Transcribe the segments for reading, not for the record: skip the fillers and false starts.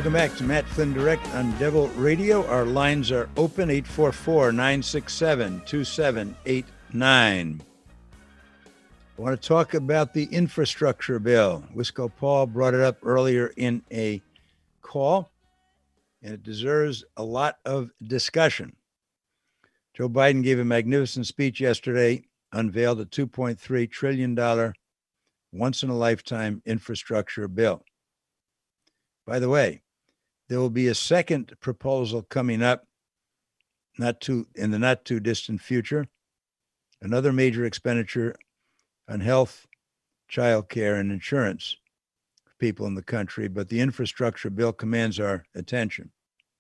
Welcome back to Matt Flynn Direct on Devil Radio. Our lines are open, 844-967-2789. I want to talk about the infrastructure bill. Wisco Paul brought it up earlier in a call, and it deserves a lot of discussion. Joe Biden gave a magnificent speech yesterday, unveiled a $2.3 trillion once-in-a-lifetime infrastructure bill. By the way, there will be a second proposal coming up in the not too distant future, another major expenditure on health, child care, and insurance for people in the country, but the infrastructure bill commands our attention.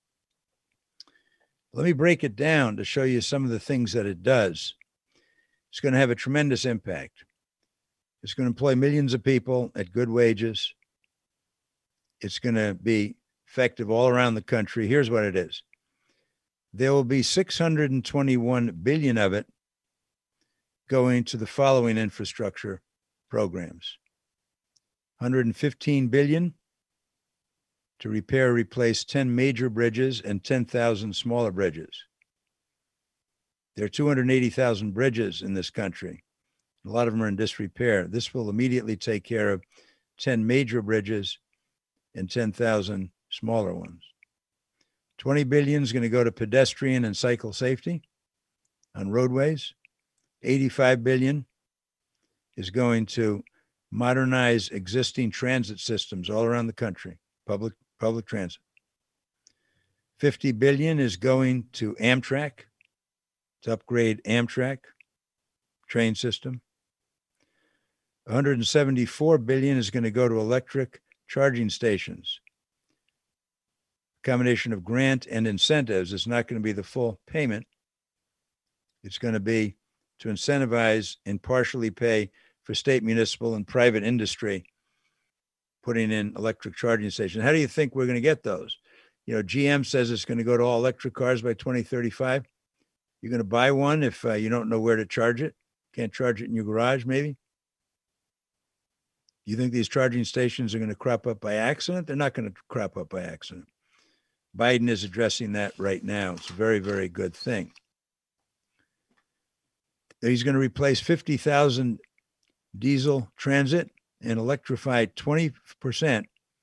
Let me break it down to show you some of the things that it does. It's going to have a tremendous impact. It's going to employ millions of people at good wages. It's going to be effective all around the country. Here's what it is. There will be $621 billion of it going to the following infrastructure programs. $115 billion to repair or replace 10 major bridges and 10,000 smaller bridges. There are 280,000 bridges in this country. A lot of them are in disrepair. This will immediately take care of 10 major bridges and 10,000 smaller ones. $20 billion is going to go to pedestrian and cycle safety on roadways. $85 billion is going to modernize existing transit systems all around the country, public transit. $50 billion is going to Amtrak to upgrade Amtrak train system. $174 billion is going to go to electric charging stations. A combination of grant and incentives. It's not going to be the full payment. It's going to be to incentivize and partially pay for state, municipal, and private industry putting in electric charging stations. How do you think we're going to get those? You know, GM says it's going to go to all electric cars by 2035. You're going to buy one if you don't know where to charge it. Can't charge it in your garage, maybe? You think these charging stations are going to crop up by accident? They're not going to crop up by accident. Biden is addressing that right now. It's a very, very good thing. He's going to replace 50,000 diesel transit and electrify 20%,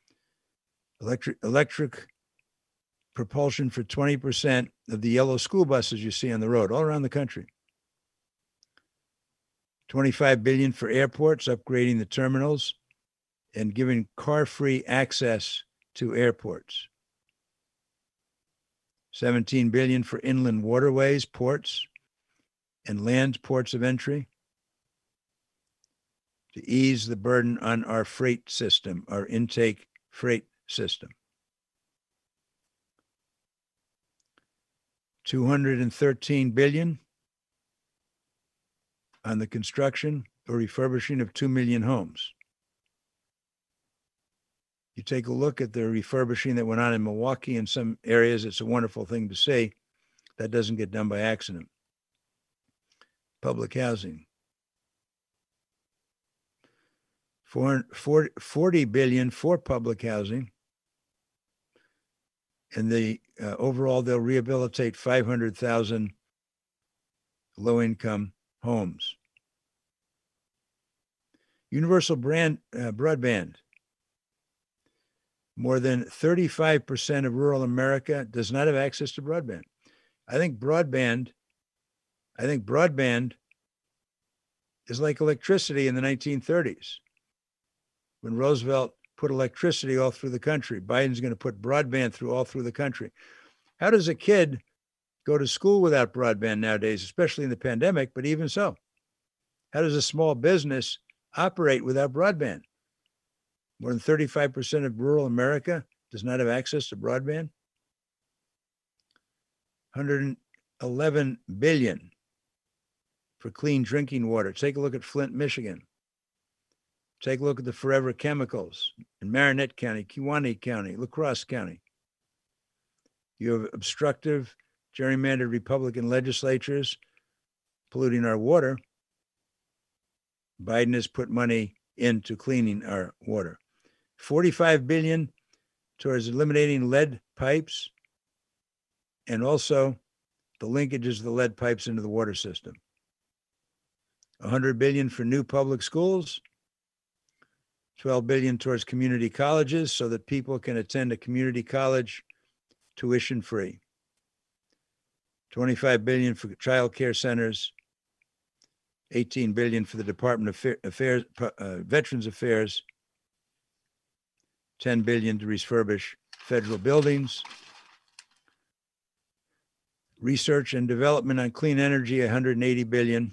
electric propulsion for 20% of the yellow school buses you see on the road all around the country. $25 billion for airports, upgrading the terminals and giving car-free access to airports. $17 billion for inland waterways, ports, and land ports of entry to ease the burden on our freight system, our intake freight system. $213 billion on the construction or refurbishing of 2 million homes. You take a look at the refurbishing that went on in Milwaukee in some areas, it's a wonderful thing to see. That doesn't get done by accident. Public housing. $40 billion for public housing. And overall, they'll rehabilitate 500,000 low-income homes. Universal broadband. More than 35% of rural America does not have access to broadband. I think broadband is like electricity in the 1930s. When Roosevelt put electricity all through the country, Biden's going to put broadband all through the country. How does a kid go to school without broadband nowadays, especially in the pandemic, but even so? How does a small business operate without broadband? More than 35% of rural America does not have access to broadband. $111 billion for clean drinking water. Take a look at Flint, Michigan. Take a look at the forever chemicals in Marinette County, Kewaunee County, La Crosse County. You have obstructive, gerrymandered Republican legislatures polluting our water. Biden has put money into cleaning our water. $45 billion towards eliminating lead pipes and also the linkages of the lead pipes into the water system. 100 billion for new public schools, 12 billion towards community colleges so that people can attend a community college tuition free. 25 billion for child care centers, 18 billion for the Department of Affairs, Veterans Affairs, 10 billion to refurbish federal buildings. Research and development on clean energy, 180 billion.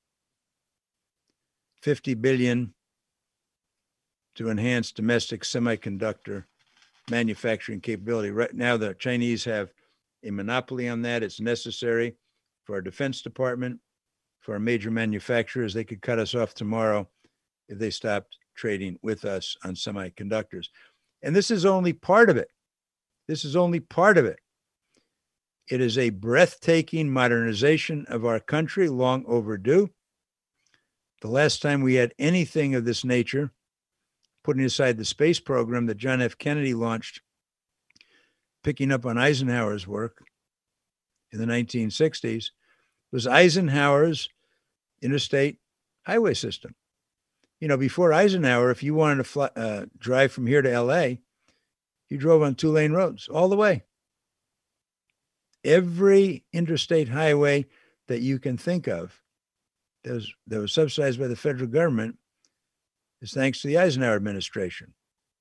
50 billion to enhance domestic semiconductor manufacturing capability. Right now, the Chinese have a monopoly on that. It's necessary for our Defense Department, for our major manufacturers. They could cut us off tomorrow if they stopped trading with us on semiconductors. And this is only part of it. This is only part of it. It is a breathtaking modernization of our country, long overdue. The last time we had anything of this nature, putting aside the space program that John F. Kennedy launched, picking up on Eisenhower's work in the 1960s, was Eisenhower's interstate highway system. You know, before Eisenhower, if you wanted to drive from here to LA, you drove on 2-lane roads all the way. Every interstate highway that you can think of that was subsidized by the federal government is thanks to the Eisenhower administration.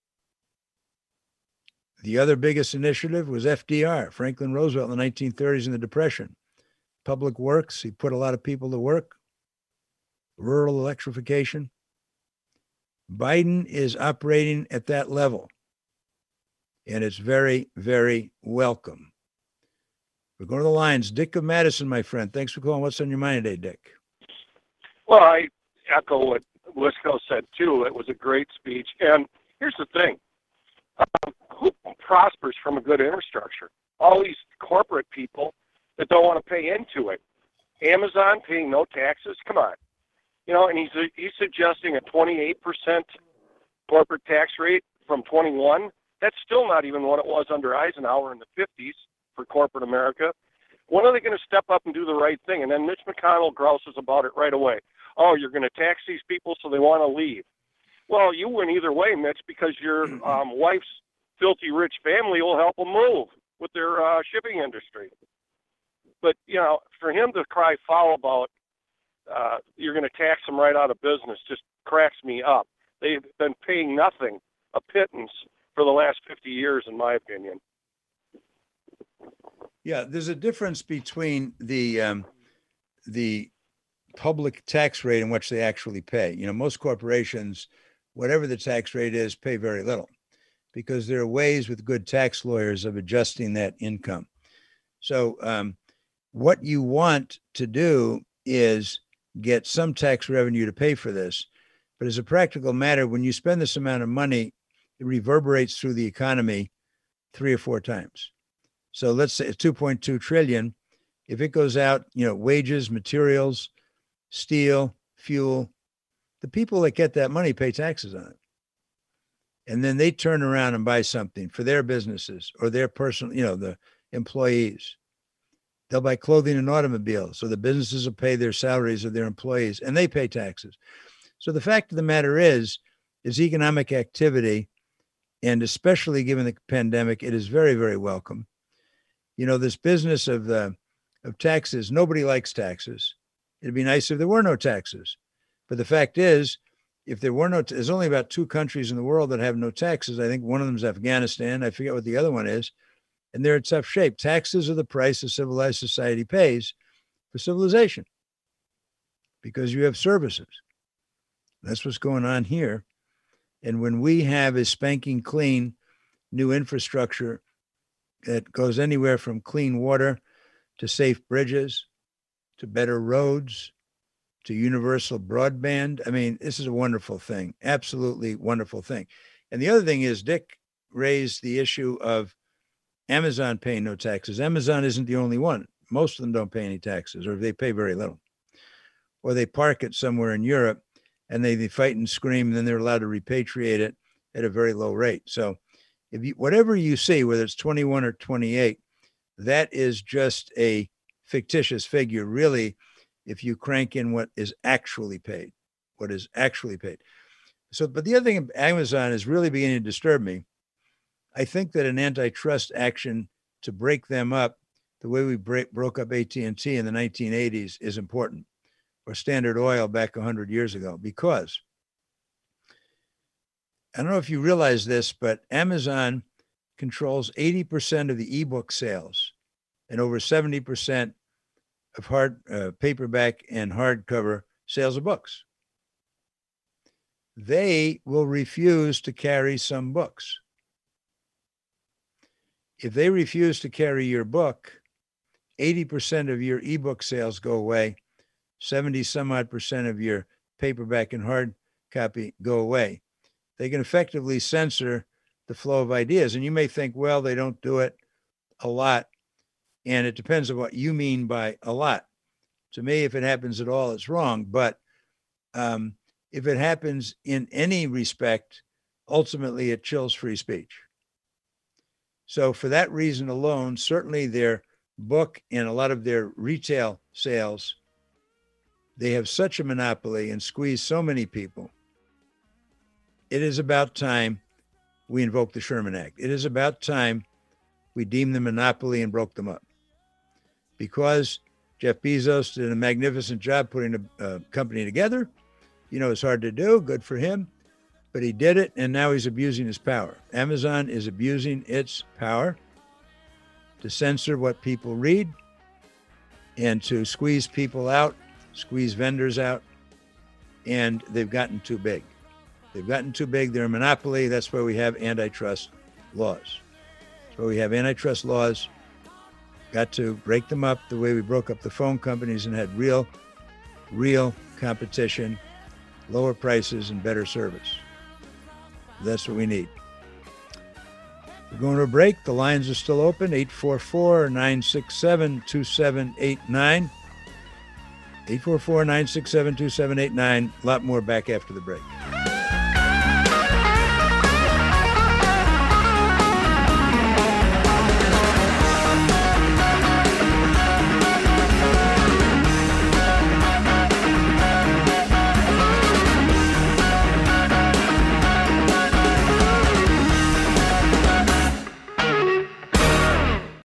The other biggest initiative was FDR, Franklin Roosevelt, in the 1930s in the Depression. Public works, he put a lot of people to work. Rural electrification. Biden is operating at that level, and it's very, very welcome. We're going to the lines. Dick of Madison, my friend. Thanks for calling. What's on your mind today, Dick? Well, I echo what Wisco said, too. It was a great speech. And here's the thing. Who prospers from a good infrastructure? All these corporate people that don't want to pay into it. Amazon paying no taxes? Come on. You know, and he's suggesting a 28% corporate tax rate from 21. That's still not even what it was under Eisenhower in the 50s for corporate America. When are they going to step up and do the right thing? And then Mitch McConnell grouses about it right away. Oh, you're going to tax these people so they want to leave. Well, you win either way, Mitch, because your wife's filthy rich family will help them move with their shipping industry. But, you know, for him to cry foul about you're going to tax them right out of business just cracks me up. They've been paying nothing, a pittance, for the last 50 years, in my opinion. Yeah, there's a difference between the public tax rate and which they actually pay. You know, most corporations, whatever the tax rate is, pay very little because there are ways with good tax lawyers of adjusting that income. So what you want to do is get some tax revenue to pay for this. But as a practical matter, when you spend this amount of money, it reverberates through the economy 3 or 4 times. So let's say it's 2.2 trillion. If it goes out, you know, wages, materials, steel, fuel, the people that get that money pay taxes on it. And then they turn around and buy something for their businesses or their personal, you know, the employees. They'll buy clothing and automobiles. So the businesses will pay their salaries of their employees and they pay taxes. So the fact of the matter is economic activity, and especially given the pandemic, it is very, very welcome. You know, this business of taxes, nobody likes taxes. It'd be nice if there were no taxes. But the fact is, if there were no, there's only about 2 countries in the world that have no taxes. I think one of them is Afghanistan. I forget what the other one is. And they're in tough shape. Taxes are the price a civilized society pays for civilization because you have services. That's what's going on here. And when we have a spanking clean new infrastructure that goes anywhere from clean water to safe bridges, to better roads, to universal broadband. I mean, this is a wonderful thing, absolutely wonderful thing. And the other thing is Dick raised the issue of Amazon paying no taxes. Amazon isn't the only one. Most of them don't pay any taxes, or they pay very little. Or they park it somewhere in Europe and they fight and scream, and then they're allowed to repatriate it at a very low rate. So If you, whatever you see, whether it's 21 or 28, that is just a fictitious figure, really, if you crank in what is actually paid, what is actually paid. So, but the other thing, Amazon is really beginning to disturb me. I think that an antitrust action to break them up, the way we broke up AT&T in the 1980s, is important, or Standard Oil back 100 years ago, because I don't know if you realize this, but Amazon controls 80% of the ebook sales and over 70% of paperback and hardcover sales of books. They will refuse to carry some books. If they refuse to carry your book, 80% of your ebook sales go away, 70 some odd percent of your paperback and hard copy go away. They can effectively censor the flow of ideas. And you may think, well, they don't do it a lot. And it depends on what you mean by a lot. To me, if it happens at all, it's wrong. But if it happens in any respect, ultimately it chills free speech. So for that reason alone, certainly their book and a lot of their retail sales, they have such a monopoly and squeeze so many people. It is about time we invoke the Sherman Act. It is about time we deem the monopoly and broke them up. Because Jeff Bezos did a magnificent job putting a company together. You know, it's hard to do, good for him, but he did it, and now he's abusing his power. Amazon is abusing its power to censor what people read and to squeeze people out, squeeze vendors out, and they've gotten too big. They've gotten too big. They're a monopoly. That's why we have antitrust laws. That's why we have antitrust laws. Got to break them up the way we broke up the phone companies and had real competition, lower prices, and better service. That's what we need. We're going to a break. The lines are still open, 844-967-2789. 844-967-2789. A lot more back after the break.